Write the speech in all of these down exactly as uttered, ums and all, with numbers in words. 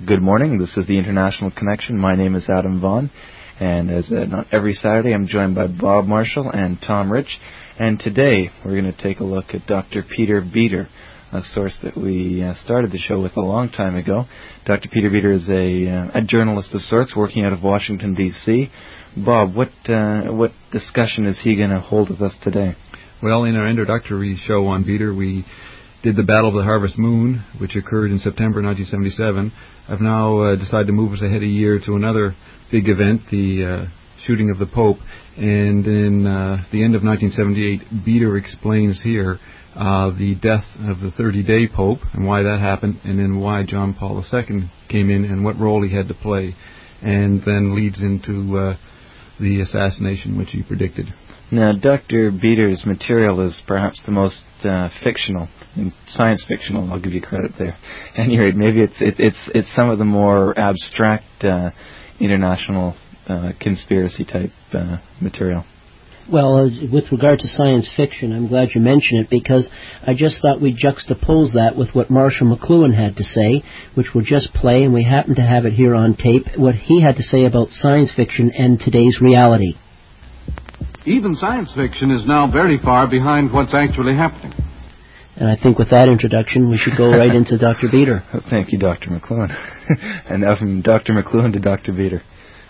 Good morning. This is the International Connection. My name is Adam Vaughn, and as uh, not every Saturday, I'm joined by Bob Marshall and Tom Rich. And today, we're going to take a look at Doctor Peter Beter, a source that we uh, started the show with a long time ago. Doctor Peter Beter is a, uh, a journalist of sorts, working out of Washington, D C Bob, what uh, what discussion is he going to hold with us today? Well, in our introductory show on Beter, we did the Battle of the Harvest Moon, which occurred in September nineteen seventy-seven. I've now uh, decided to move us ahead a year to another big event, the uh, shooting of the Pope. And in uh, the end of nineteen seventy-eight, Beter explains here uh, the death of the thirty-day Pope and why that happened, and then why John Paul the Second came in and what role he had to play, and then leads into uh, the assassination which he predicted. Now, Doctor Beter's material is perhaps the most uh, fictional, and science fictional. I'll give you credit there. At any rate, maybe it's it, it's it's some of the more abstract uh, international uh, conspiracy type uh, material. Well, uh, with regard to science fiction, I'm glad you mentioned it, because I just thought we'd juxtapose that with what Marshall McLuhan had to say, which we'll just play, and we happen to have it here on tape, what he had to say about science fiction and today's reality. Even science fiction is now very far behind what's actually happening. And I think with that introduction, we should go right into Doctor Beter. Oh, thank you, Doctor McLuhan. And now from Doctor McLuhan to Doctor Beter.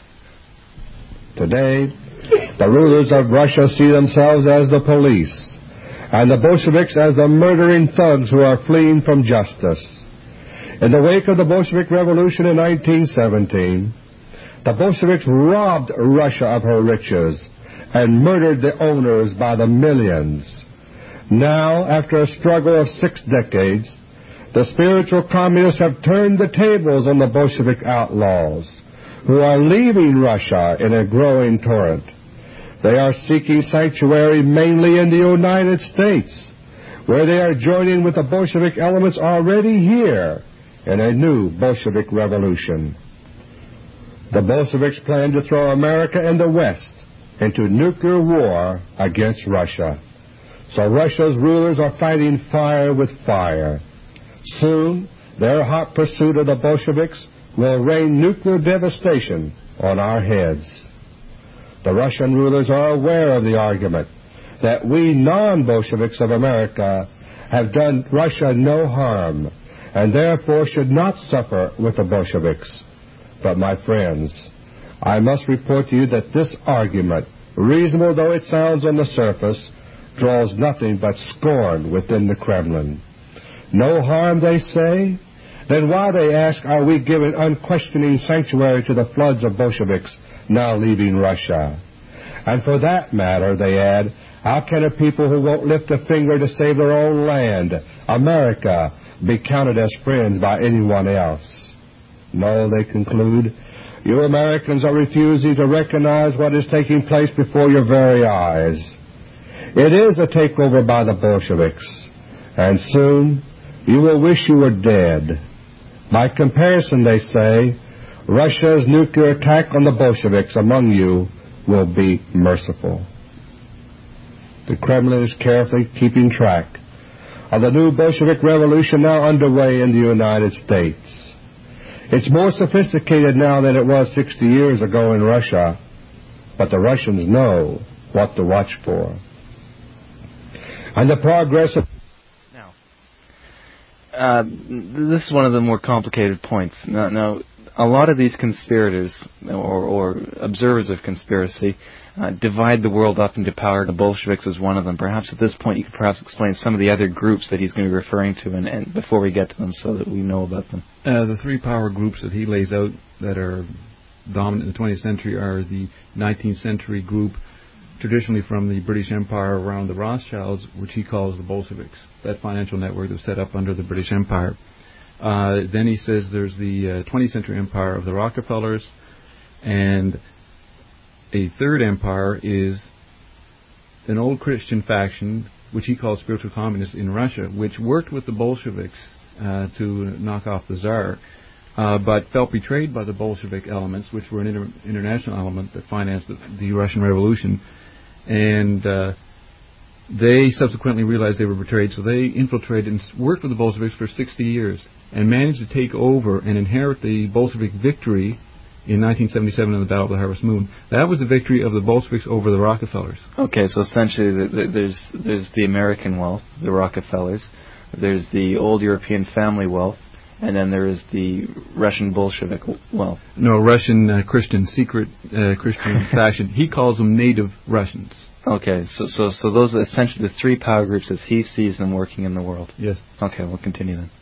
Today, the rulers of Russia see themselves as the police, and the Bolsheviks as the murdering thugs who are fleeing from justice. In the wake of the Bolshevik Revolution in nineteen seventeen, the Bolsheviks robbed Russia of her riches and murdered the owners by the millions. Now, after a struggle of six decades, the spiritual communists have turned the tables on the Bolshevik outlaws, who are leaving Russia in a growing torrent. They are seeking sanctuary mainly in the United States, where they are joining with the Bolshevik elements already here in a new Bolshevik revolution. The Bolsheviks plan to throw America and the West into nuclear war against Russia. So Russia's rulers are fighting fire with fire. Soon, their hot pursuit of the Bolsheviks will rain nuclear devastation on our heads. The Russian rulers are aware of the argument that we non-Bolsheviks of America have done Russia no harm, and therefore should not suffer with the Bolsheviks. But my friends, I must report to you that this argument, reasonable though it sounds on the surface, draws nothing but scorn within the Kremlin. No harm, they say? Then why, they ask, are we giving unquestioning sanctuary to the floods of Bolsheviks now leaving Russia? And for that matter, they add, how can a people who won't lift a finger to save their own land, America, be counted as friends by anyone else? No, they conclude, you Americans are refusing to recognize what is taking place before your very eyes. It is a takeover by the Bolsheviks, and soon you will wish you were dead. By comparison, they say, Russia's nuclear attack on the Bolsheviks among you will be merciful. The Kremlin is carefully keeping track of the new Bolshevik revolution now underway in the United States. It's more sophisticated now than it was sixty years ago in Russia, but the Russians know what to watch for. And the progress of... Now, uh, this is one of the more complicated points. Now, now a lot of these conspirators, or, or observers of conspiracy, uh, divide the world up into power. The Bolsheviks is one of them. Perhaps at this point you could perhaps explain some of the other groups that he's going to be referring to, and, and before we get to them, so that we know about them. Uh, the three power groups that he lays out that are dominant in the twentieth century are the nineteenth century group, traditionally from the British Empire around the Rothschilds, which he calls the Bolsheviks, that financial network that was set up under the British Empire. Uh, then he says there's the uh, twentieth century empire of the Rockefellers, and a third empire is an old Christian faction, which he calls spiritual communists in Russia, which worked with the Bolsheviks uh, to knock off the Tsar, uh, but felt betrayed by the Bolshevik elements, which were an inter- international element that financed the, the Russian Revolution. And uh, They subsequently realized they were betrayed, so they infiltrated and worked with the Bolsheviks for sixty years and managed to take over and inherit the Bolshevik victory in nineteen seventy-seven in the Battle of the Harvest Moon. That was the victory of the Bolsheviks over the Rockefellers. Okay, so essentially the, the, there's there's the American wealth, the Rockefellers, there's the old European family wealth, and then there is the Russian Bolshevik wealth. No, Russian uh, Christian, secret uh, Christian faction. He calls them native Russians. Okay, so, so so those are essentially the three power groups as he sees them working in the world. Yes. Okay, we'll continue then.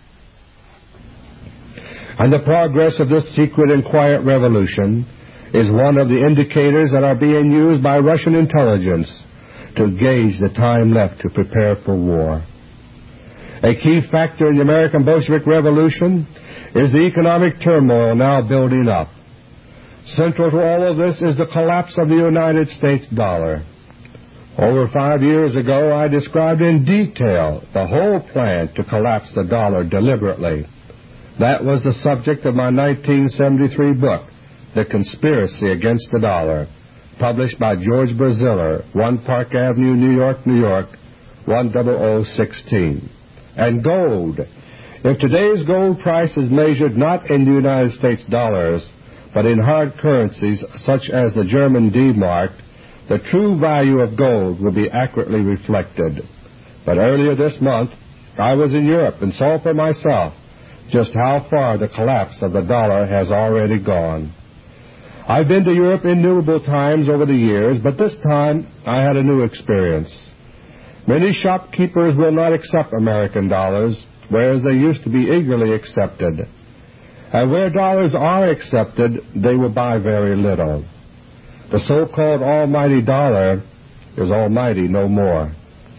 And the progress of this secret and quiet revolution is one of the indicators that are being used by Russian intelligence to gauge the time left to prepare for war. A key factor in the American Bolshevik Revolution is the economic turmoil now building up. Central to all of this is the collapse of the United States dollar. Over five years ago, I described in detail the whole plan to collapse the dollar deliberately. That was the subject of my nineteen seventy-three book, The Conspiracy Against the Dollar, published by George Braziller, One Park Avenue, New York, New York, one zero zero sixteen. And gold. If today's gold price is measured not in the United States dollars, but in hard currencies such as the German D-Mark, the true value of gold will be accurately reflected. But earlier this month, I was in Europe and saw for myself just how far the collapse of the dollar has already gone. I've been to Europe innumerable times over the years, but this time I had a new experience. Many shopkeepers will not accept American dollars, whereas they used to be eagerly accepted. And where dollars are accepted, they will buy very little. The so-called almighty dollar is almighty no more.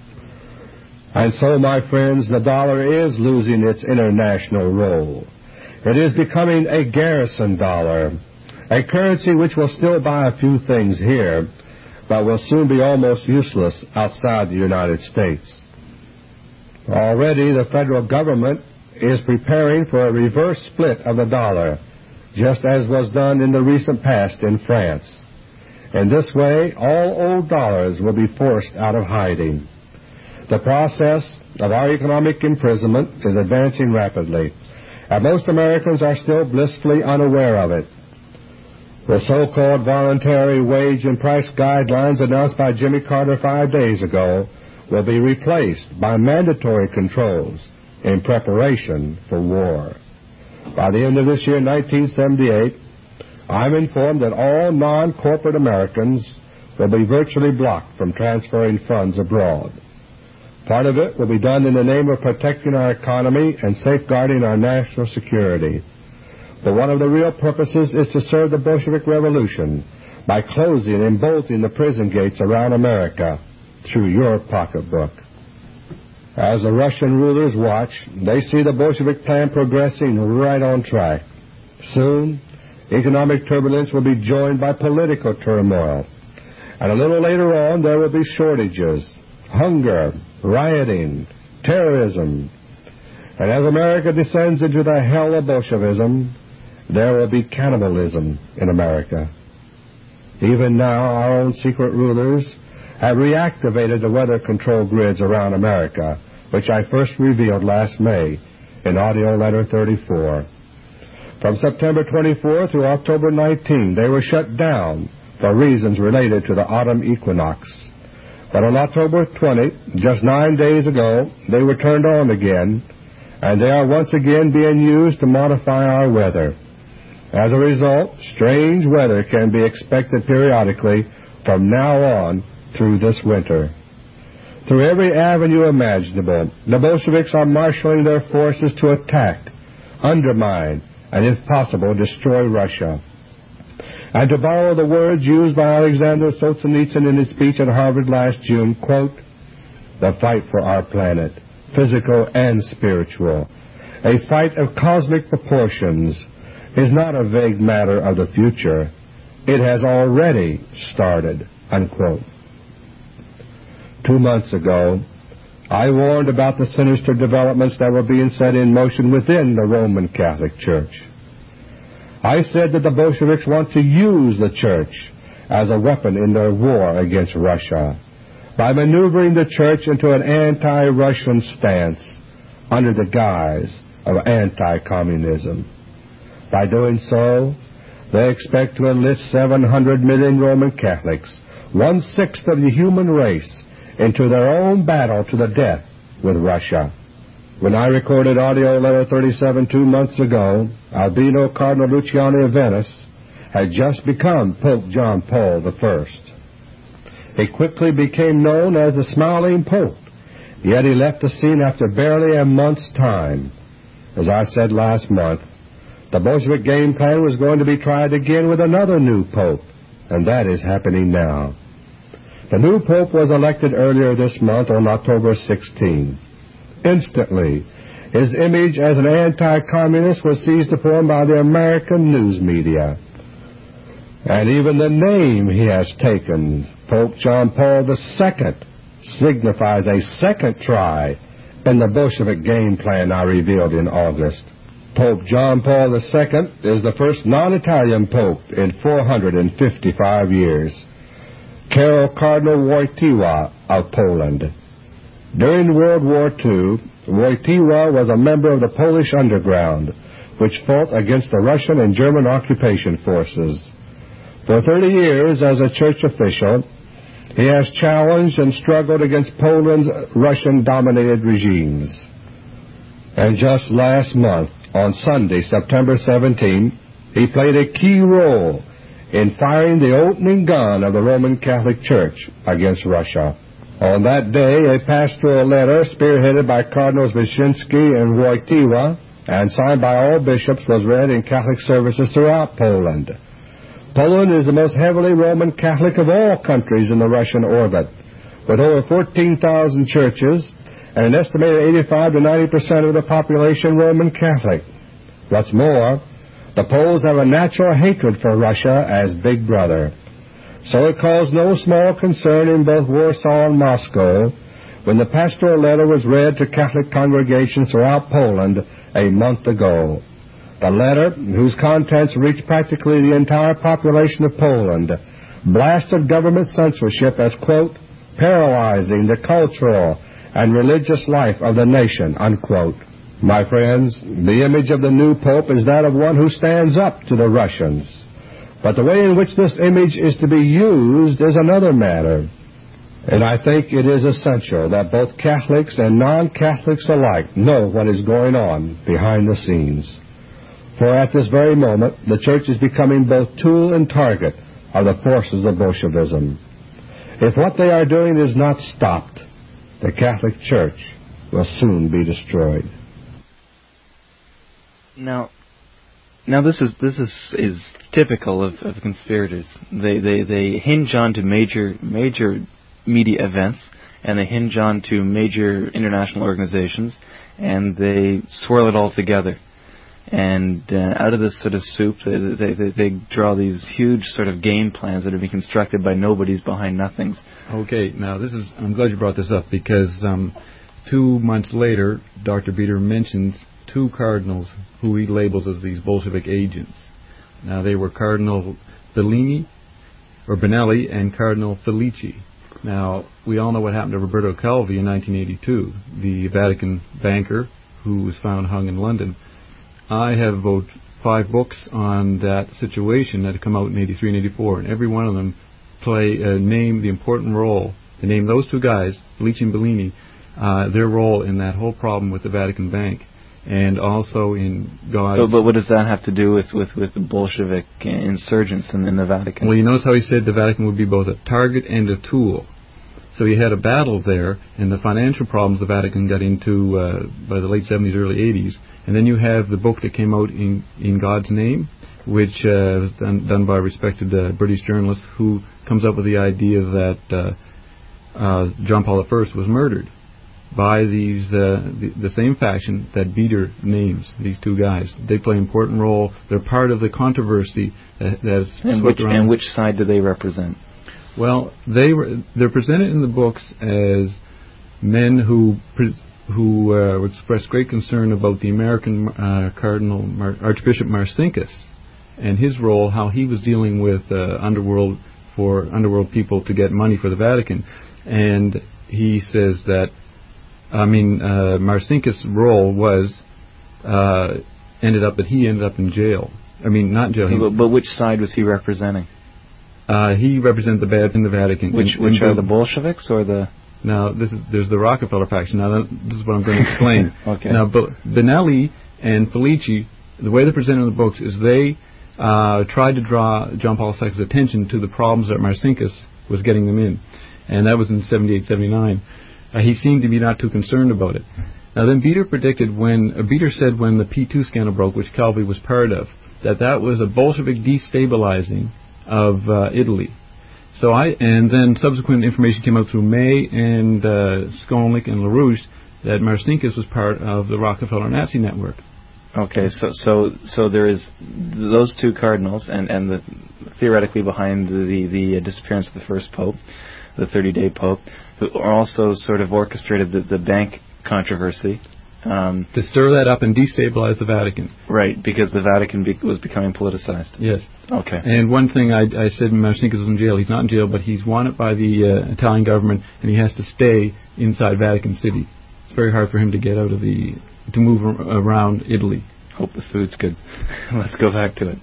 And so, my friends, the dollar is losing its international role. It is becoming a garrison dollar, a currency which will still buy a few things here, but will soon be almost useless outside the United States. Already the federal government is preparing for a reverse split of the dollar, just as was done in the recent past in France. In this way, all old dollars will be forced out of hiding. The process of our economic imprisonment is advancing rapidly, and most Americans are still blissfully unaware of it. The so-called voluntary wage and price guidelines announced by Jimmy Carter five days ago will be replaced by mandatory controls in preparation for war. By the end of this year, nineteen seventy-eight, I'm informed that all non-corporate Americans will be virtually blocked from transferring funds abroad. Part of it will be done in the name of protecting our economy and safeguarding our national security. But one of the real purposes is to serve the Bolshevik Revolution by closing and bolting the prison gates around America through your pocketbook. As the Russian rulers watch, they see the Bolshevik plan progressing right on track. Soon, economic turbulence will be joined by political turmoil. And a little later on, there will be shortages, hunger, rioting, terrorism. And as America descends into the hell of Bolshevism, there will be cannibalism in America. Even now, our own secret rulers have reactivated the weather control grids around America, which I first revealed last May in AUDIO LETTER thirty-four. From September twenty-fourth through October nineteenth, they were shut down for reasons related to the autumn equinox. But on October twentieth, just nine days ago, they were turned on again, and they are once again being used to modify our weather. As a result, strange weather can be expected periodically from now on through this winter. Through every avenue imaginable, the Bolsheviks are marshaling their forces to attack, undermine, and if possible, destroy Russia. And to borrow the words used by Alexander Solzhenitsyn in his speech at Harvard last June, quote, "The fight for our planet, physical and spiritual, a fight of cosmic proportions, is not a vague matter of the future. It has already started," unquote. Two months ago, I warned about the sinister developments that were being set in motion within the Roman Catholic Church. I said that the Bolsheviks want to use the Church as a weapon in their war against Russia. by maneuvering the Church into an anti-Russian stance under the guise of anti-communism. By doing so, they expect to enlist seven hundred million Roman Catholics, one-sixth of the human race, into their own battle to the death with Russia. When I recorded audio letter thirty-seven two months ago, Albino Cardinal Luciani of Venice had just become Pope John Paul the First. He quickly became known as the Smiling Pope, yet he left the scene after barely a month's time. As I said last month, the Bolshevik game plan was going to be tried again with another new pope, and that is happening now. The new pope was elected earlier this month on October sixteenth. Instantly, his image as an anti-communist was seized upon by the American news media. And even the name he has taken, Pope John Paul the Second, signifies a second try in the Bolshevik game plan I revealed in August. Pope John Paul the Second is the first non-Italian pope in four hundred fifty-five years. Karol Cardinal Wojtyła of Poland. During World War Two, Wojtyła was a member of the Polish underground, which fought against the Russian and German occupation forces. For thirty years as a church official, he has challenged and struggled against Poland's Russian-dominated regimes. And just last month, on Sunday, September seventeenth, he played a key role in firing the opening gun of the Roman Catholic Church against Russia. On that day, a pastoral letter spearheaded by Cardinals Wyszynski and Wojtyła and signed by all bishops was read in Catholic services throughout Poland. Poland is the most heavily Roman Catholic of all countries in the Russian orbit, with over fourteen thousand churches and an estimated eighty-five to ninety percent of the population Roman Catholic. What's more, the Poles have a natural hatred for Russia as Big Brother. So it caused no small concern in both Warsaw and Moscow when the pastoral letter was read to Catholic congregations throughout Poland a month ago. The letter, whose contents reached practically the entire population of Poland, blasted government censorship as, quote, paralyzing the cultural and religious life of the nation, unquote. My friends, the image of the new pope is that of one who stands up to the Russians. But the way in which this image is to be used is another matter. And I think it is essential that both Catholics and non-Catholics alike know what is going on behind the scenes. For at this very moment, the Church is becoming both tool and target of the forces of Bolshevism. If what they are doing is not stopped, the Catholic Church will soon be destroyed. Now, now this is this is is typical of, of conspirators. They they they hinge on to major major media events, and they hinge on to major international organizations, and they swirl it all together. And uh, out of this sort of soup, they, they, they, they draw these huge sort of game plans that have been constructed by nobodies behind nothings. Okay, now this is, I'm glad you brought this up because um, two months later, Doctor Beater mentions two cardinals who he labels as these Bolshevik agents. Now they were Cardinal Bellini, or Benelli, and Cardinal Felici. Now, we all know what happened to Roberto Calvi in nineteen eighty-two, the Vatican banker who was found hung in London. I have about five books on that situation that have come out in eighty-three and eighty-four, and every one of them play uh, name the important role. They name those two guys, Felici and Bellini, uh, their role in that whole problem with the Vatican Bank, and also in God's... But, but what does that have to do with, with, with the Bolshevik insurgents in, in the Vatican? Well, you notice how he said the Vatican would be both a target and a tool. So he had a battle there, and the financial problems the Vatican got into uh, by the late seventies, early eighties. And then you have the book that came out in, in God's Name, which uh, was done, done by a respected uh, British journalist who comes up with the idea that uh, uh, John Paul the First was murdered by these uh, the, the same faction that Beater names, these two guys. They play an important role. They're part of the controversy that, that's and swept which, around. And which side do they represent? Well, they were, they're presented in the books as men who pre- who uh, expressed great concern about the American uh, Cardinal Mar- Archbishop Marcinkus and his role, how he was dealing with uh, underworld for underworld people to get money for the Vatican. And he says that, I mean, uh, Marcinkus' role was, uh, ended up that he ended up in jail. I mean, not in jail. He, but, but which side was he representing? Uh, he represented the bad in the Vatican. Which, in, which in are the, the Bolsheviks or the... Now, this is, there's the Rockefeller faction. Now, that, this is what I'm going to explain. Okay. Now, but Benelli and Felici, the way they're presented in the books is they uh, tried to draw John Paul the Second's attention to the problems that Marcinkus was getting them in. And that was in seventy-eight, seventy-nine. Uh, he seemed to be not too concerned about it. Now, then Bieder predicted when, uh, Bieder said when the P two scandal broke, which Calvi was part of, that that was a Bolshevik destabilizing of uh, Italy. So I, and then subsequent information came out through May and uh, Skolnick and LaRouche that Marcinkus was part of the Rockefeller Nazi network. Okay, so so so there is those two cardinals, and and the, theoretically behind the the, the disappearance of the first pope, the thirty-day pope, who also sort of orchestrated the, the bank controversy. Um, to stir that up and destabilize the Vatican. Right, because the Vatican be- was becoming politicized. Yes. Okay. And one thing I, I said, Marcinkus is in jail. He's not in jail, but he's wanted by the uh, Italian government, and he has to stay inside Vatican City. It's very hard for him to get out of the, to move ar- around Italy. Hope the food's good. Let's go back to it.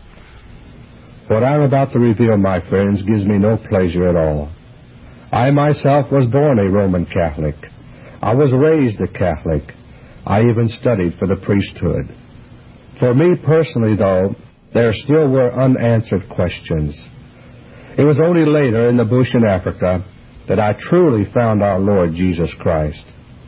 What I'm about to reveal, my friends, gives me no pleasure at all. I myself was born a Roman Catholic. I was raised a Catholic. I even studied for the priesthood. For me personally, though, there still were unanswered questions. It was only later in the bush in Africa that I truly found our Lord Jesus Christ.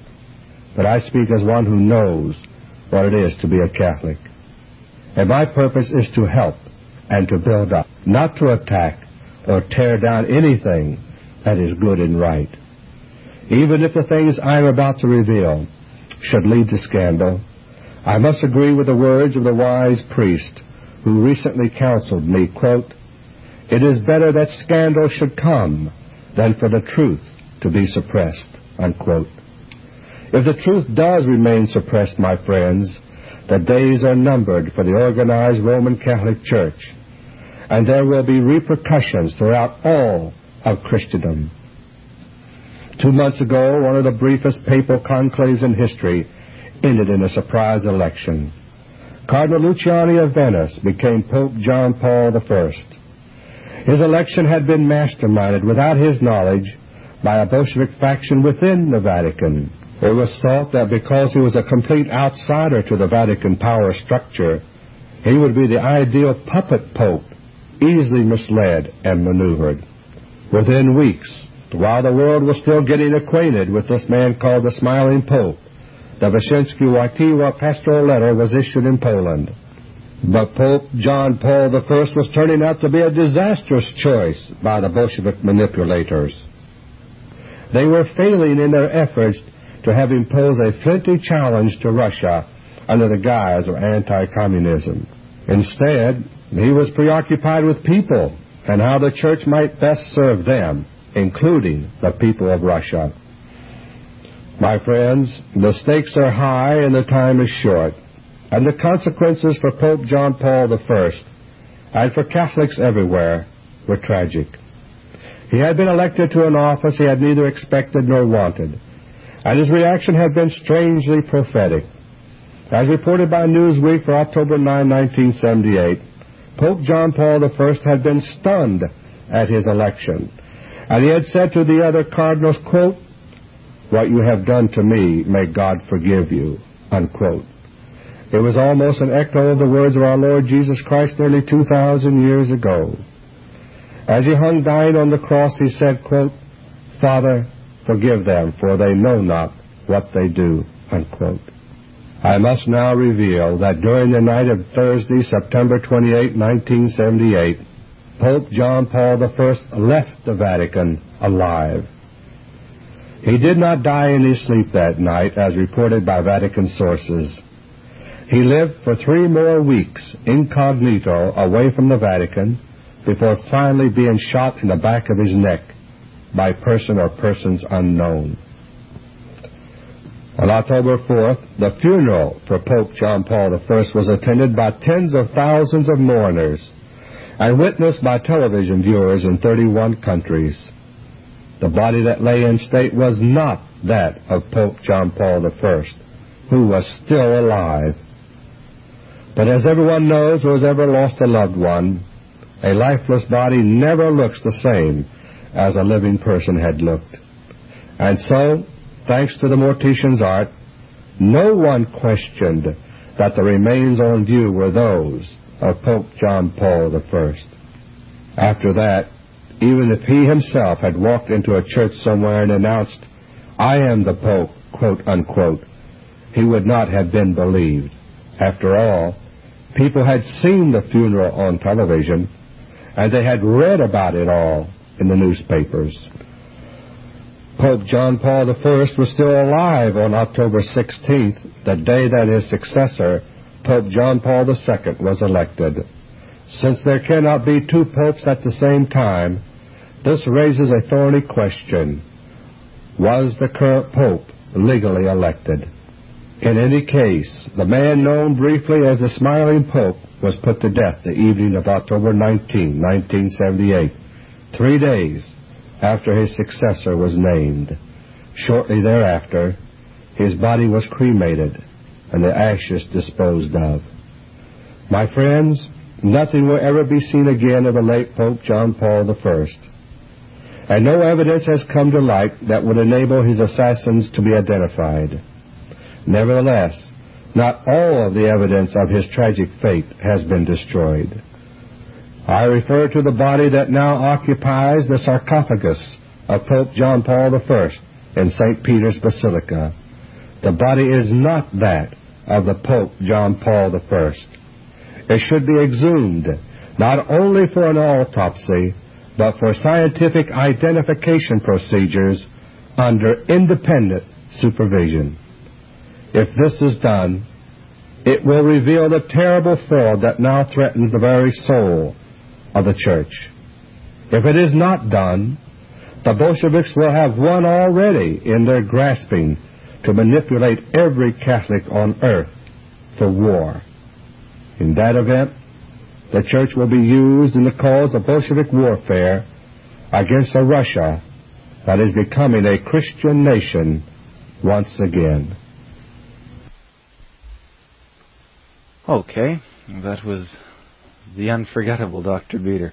But I speak as one who knows what it is to be a Catholic. And my purpose is to help and to build up, not to attack or tear down anything that is good and right. Even if the things I am about to reveal should lead to scandal, I must agree with the words of the wise priest who recently counseled me, quote, "It is better that scandal should come than for the truth to be suppressed," unquote. If the truth does remain suppressed, my friends, the days are numbered for the organized Roman Catholic Church, and there will be repercussions throughout all of Christendom. Two months ago, one of the briefest papal conclaves in history ended in a surprise election. Cardinal Luciani of Venice became Pope John Paul the First. His election had been masterminded without his knowledge by a Bolshevik faction within the Vatican. It was thought that because he was a complete outsider to the Vatican power structure, he would be the ideal puppet pope, easily misled and maneuvered. Within weeks, while the world was still getting acquainted with this man called the Smiling Pope, the Wyszynski-Wojtyła pastoral letter was issued in Poland. But Pope John Paul the First was turning out to be a disastrous choice by the Bolshevik manipulators. They were failing in their efforts to have imposed a flinty challenge to Russia under the guise of anti-communism. Instead, he was preoccupied with people and how the church might best serve them, including the people of Russia. My friends, the stakes are high and the time is short, and the consequences for Pope John Paul the First and for Catholics everywhere were tragic. He had been elected to an office he had neither expected nor wanted, and his reaction had been strangely prophetic. As reported by Newsweek for October ninth, nineteen seventy-eight, Pope John Paul the First had been stunned at his election, and he had said to the other cardinals, quote, "What you have done to me, may God forgive you," unquote. It was almost an echo of the words of our Lord Jesus Christ nearly two thousand years ago. As he hung dying on the cross, he said, quote, "Father, forgive them, for they know not what they do," unquote. I must now reveal that during the night of Thursday, September twenty-eighth, nineteen seventy-eight, Pope John Paul the First left the Vatican alive. He did not die in his sleep that night, as reported by Vatican sources. He lived for three more weeks incognito away from the Vatican before finally being shot in the back of his neck by person or persons unknown. On October fourth, the funeral for Pope John Paul the First was attended by tens of thousands of mourners and witnessed by television viewers in thirty-one countries. The body that lay in state was not that of Pope John Paul the First, who was still alive. But as everyone knows who has ever lost a loved one, a lifeless body never looks the same as a living person had looked. And so, thanks to the mortician's art, no one questioned that the remains on view were those of Pope John Paul the First. After that, even if he himself had walked into a church somewhere and announced, "I am the Pope," quote unquote, he would not have been believed. After all, people had seen the funeral on television, and they had read about it all in the newspapers. Pope John Paul the First was still alive on October sixteenth, the day that his successor, Pope John Paul the Second, was elected. Since there cannot be two popes at the same time, this raises a thorny question. Was the current pope legally elected? In any case, the man known briefly as the Smiling Pope was put to death the evening of October nineteenth, nineteen seventy-eight, three days after his successor was named. Shortly thereafter, his body was cremated and the ashes disposed of. My friends, nothing will ever be seen again of the late Pope John Paul the First, and no evidence has come to light that would enable his assassins to be identified. Nevertheless, not all of the evidence of his tragic fate has been destroyed. I refer to the body that now occupies the sarcophagus of Pope John Paul the First in Saint Peter's Basilica. The body is not that of the Pope John Paul the First. It should be exhumed, not only for an autopsy, but for scientific identification procedures under independent supervision. If this is done, it will reveal the terrible fraud that now threatens the very soul of the Church. If it is not done, the Bolsheviks will have won already in their grasping to manipulate every Catholic on earth for war. In that event, the Church will be used in the cause of Bolshevik warfare against a Russia that is becoming a Christian nation once again. Okay, that was the unforgettable Doctor Beater.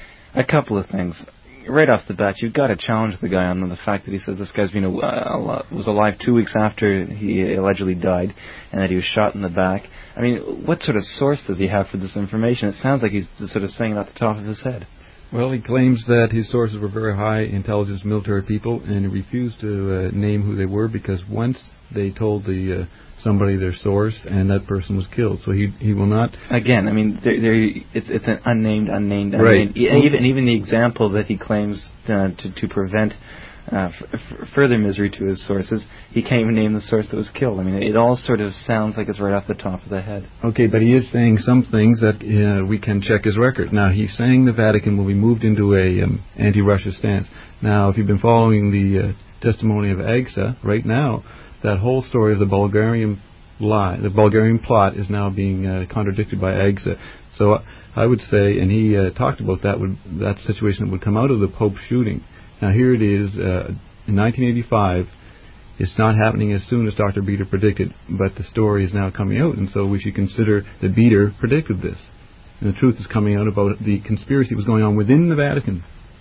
A couple of things. Right off the bat, you've got to challenge the guy on the fact that he says this guy's been a, uh, was alive two weeks after he allegedly died, and that he was shot in the back. I mean, what sort of source does he have for this information? It sounds like he's sort of saying it off the top of his head. Well, he claims that his sources were very high intelligence military people, and he refused to uh, name who they were because once they told the uh, somebody their source, and that person was killed. So he he will not. Again, I mean, they're, they're, it's it's an unnamed, unnamed, unnamed. Right. And even even the example that he claims uh, to to prevent uh, f- f- further misery to his sources, he can't even name the source that was killed. I mean, it all sort of sounds like it's right off the top of the head. Okay, but he is saying some things that uh, we can check his record. Now, he's saying the Vatican will be moved into a um, anti-Russia stance. Now, if you've been following the uh, testimony of A G S A right now, that whole story of the Bulgarian lie, the Bulgarian plot, is now being uh, contradicted by A G S A. So I would say, and he uh, talked about that, would, that situation that would come out of the Pope shooting. Now here it is, uh, in nineteen eighty-five, it's not happening as soon as Doctor Beater predicted, but the story is now coming out, and so we should consider that Beater predicted this. And the truth is coming out about the conspiracy that was going on within the Vatican.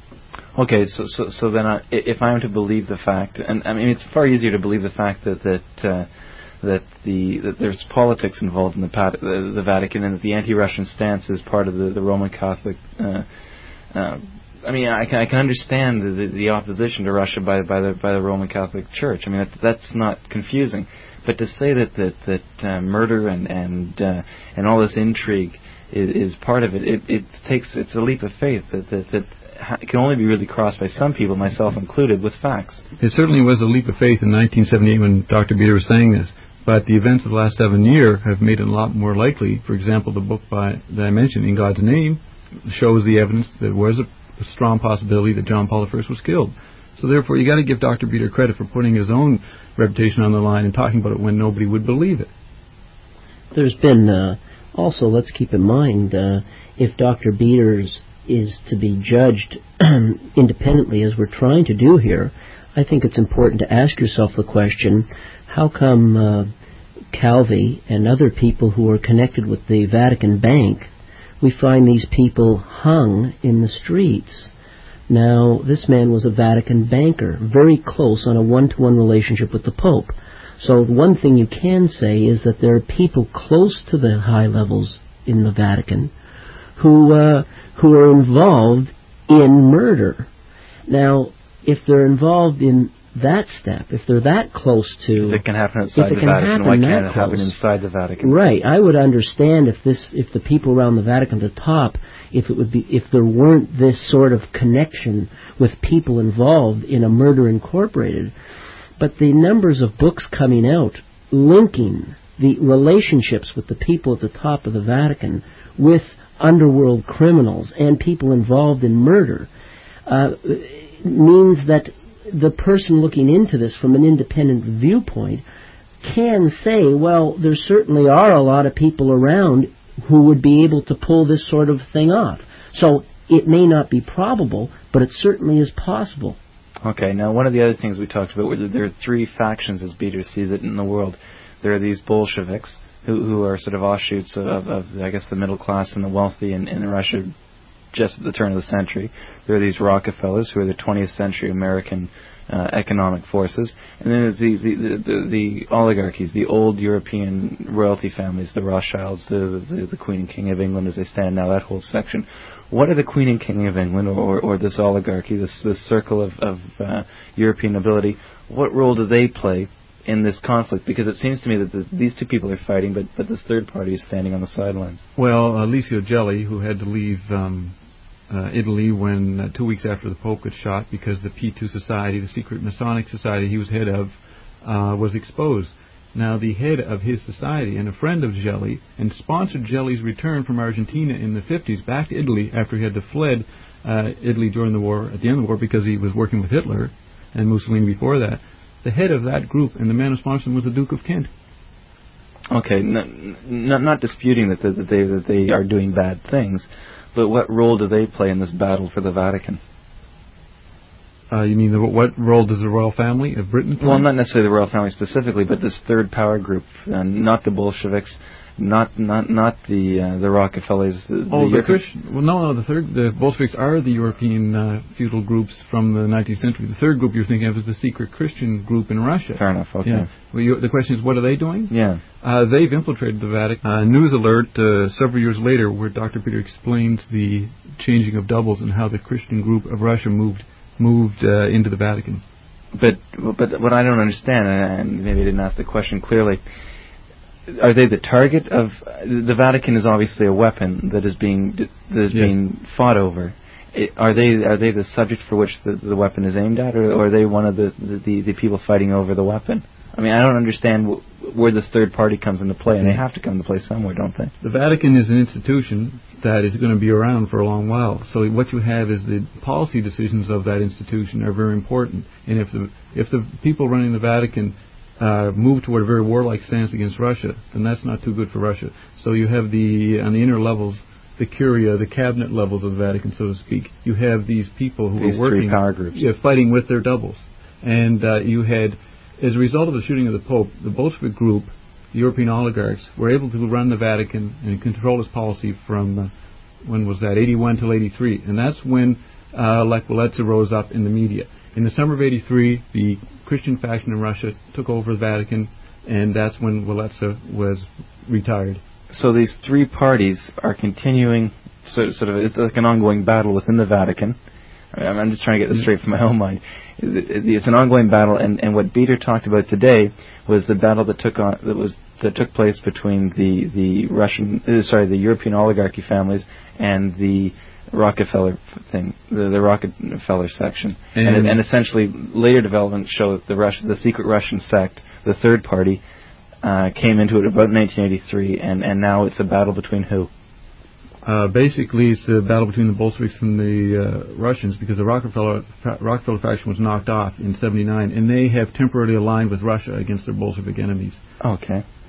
Okay, so so, so then I, if I am to believe the fact, and I mean it's far easier to believe the fact that that uh, that the that there's politics involved in the, Pat, the the Vatican, and that the anti-Russian stance is part of the, the Roman Catholic. Uh, uh, I mean, I can I can understand the, the, the opposition to Russia by by the by the Roman Catholic Church. I mean, that, that's not confusing. But to say that that that uh, murder and and uh, and all this intrigue is, is part of it, it, it takes it's a leap of faith that that. that it can only be really crossed by some people, myself included, with facts. It certainly was a leap of faith in nineteen seventy-eight when Doctor Beater was saying this, but the events of the last seven years have made it a lot more likely. For example, the book by that I mentioned, In God's Name, shows the evidence that there was a, a strong possibility that John Paul the First was killed. So therefore, you got to give Doctor Beater credit for putting his own reputation on the line and talking about it when nobody would believe it. There's been uh, also, let's keep in mind, uh, if Doctor Beater's is to be judged independently, as we're trying to do here, I think it's important to ask yourself the question, how come uh, Calvi and other people who are connected with the Vatican Bank, we find these people hung in the streets? Now, this man was a Vatican banker, very close on a one-to-one relationship with the Pope. So one thing you can say is that there are people close to the high levels in the Vatican who uh, who are involved in murder. Now, if they're involved in that step, if they're that close to... If it can happen outside the Vatican, why can't it happen inside the Vatican? Right. I would understand if this, if the people around the Vatican at the top, if it would be, if there weren't this sort of connection with people involved in a murder incorporated. But the numbers of books coming out linking the relationships with the people at the top of the Vatican with underworld criminals and people involved in murder uh, means that the person looking into this from an independent viewpoint can say, well, there certainly are a lot of people around who would be able to pull this sort of thing off. So it may not be probable, but it certainly is possible. Okay, now one of the other things we talked about was that there are three factions, as Peter sees it, in the world. There are these Bolsheviks, who, who are sort of offshoots of, of, of, I guess, the middle class and the wealthy in, in Russia just at the turn of the century. There are these Rockefellers, who are the twentieth century American uh, economic forces. And then there's the, the, the, the, the oligarchies, the old European royalty families, the Rothschilds, the, the, the Queen and King of England as they stand now, that whole section. What are the Queen and King of England, or, or, or this oligarchy, this, this circle of, of uh, European nobility, what role do they play in this conflict? Because it seems to me that the, these two people are fighting, but, but this third party is standing on the sidelines. Well, uh, Licio Gelli, who had to leave um, uh, Italy when uh, two weeks after the Pope got shot because the P two Society, the secret Masonic society he was head of, uh, was exposed. Now, the head of his society and a friend of Gelli, and sponsored Gelli's return from Argentina in the fifties back to Italy after he had to fled uh, Italy during the war, at the end of the war, because he was working with Hitler and Mussolini before that. The head of that group and the man who sponsored him was the Duke of Kent. Okay, n- n- not disputing that, that, they, that they are doing bad things, but what role do they play in this battle for the Vatican? Uh, you mean the, what role does the royal family of Britain play? Well, not necessarily the royal family specifically, but this third power group, uh, not the Bolsheviks, not not not the uh, the Rockefellers. The, oh, the, the Christian. Well, no, no. The third, the Bolsheviks are the European uh, feudal groups from the nineteenth century. The third group you're thinking of is the secret Christian group in Russia. Fair enough. Okay. Yeah. Well, you, the question is, what are they doing? Yeah. Uh, they've infiltrated the Vatican. Uh, news alert uh, several years later, where Doctor Peter explains the changing of doubles and how the Christian group of Russia moved moved uh, into the Vatican. But but what I don't understand, and maybe I didn't ask the question clearly, are they the target of the Vatican? Is obviously a weapon that is being that is yes. being fought over. It, are they are they the subject for which the, the weapon is aimed at, or, or are they one of the, the the people fighting over the weapon? I mean, I don't understand wh- where this third party comes into play, and they have to come into play somewhere, don't they? The Vatican is an institution that is going to be around for a long while. So what you have is the policy decisions of that institution are very important. And if the if the people running the Vatican uh, move toward a very warlike stance against Russia, then that's not too good for Russia. So you have the on the inner levels, the curia, the cabinet levels of the Vatican, so to speak. You have these people who these are working, three power groups, yeah, fighting with their doubles, and uh, you had. As a result of the shooting of the Pope, the Bolshevik group, the European oligarchs, were able to run the Vatican and control its policy from, uh, when was that, eighty-one till eighty-three. And that's when uh, Lech Walesa rose up in the media. In the summer of eighty-three, the Christian faction in Russia took over the Vatican, and that's when Walesa was retired. So these three parties are continuing, sort of, sort of it's like an ongoing battle within the Vatican. I'm just trying to get this straight from my own mind. It's an ongoing battle, and, and what Peter talked about today was the battle that took on that was that took place between the the Russian, uh, sorry, the European oligarchy families and the Rockefeller thing, the, the Rockefeller section, and, and, and essentially later developments show that the Russian, the secret Russian sect, the third party, uh, came into it about nineteen eighty-three, and, and now it's a battle between who? Uh, basically, it's a battle between the Bolsheviks and the uh, Russians, because the Rockefeller Rockefeller faction was knocked off in seventy-nine, and they have temporarily aligned with Russia against their Bolshevik enemies. Okay.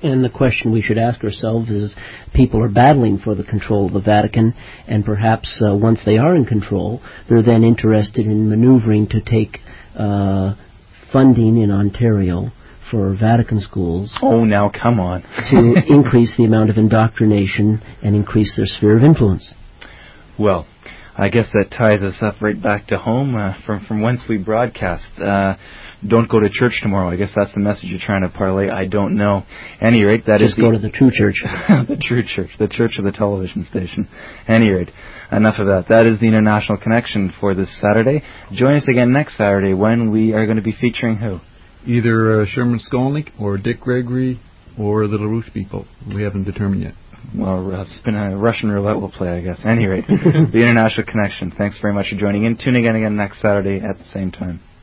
And the question we should ask ourselves is, people are battling for the control of the Vatican, and perhaps uh, once they are in control, they're then interested in maneuvering to take uh, funding in Ontario for Vatican schools. Oh, now come on. to increase the amount of indoctrination and increase their sphere of influence. Well, I guess that ties us up right back to home, uh, from from whence we broadcast. Uh, don't go to church tomorrow. I guess that's the message you're trying to parlay. I don't know. At any rate, that Just is the go to the true church. the true church, the church of the television station. At any rate, enough of that. That is the International Connection for this Saturday. Join us again next Saturday when we are going to be featuring who? Either uh, Sherman Skolnick or Dick Gregory or the LaRouche people. We haven't determined yet. Well, uh, spin a Russian roulette will play, I guess. At any rate, the International Connection. Thanks very much for joining in. Tune in again next Saturday at the same time.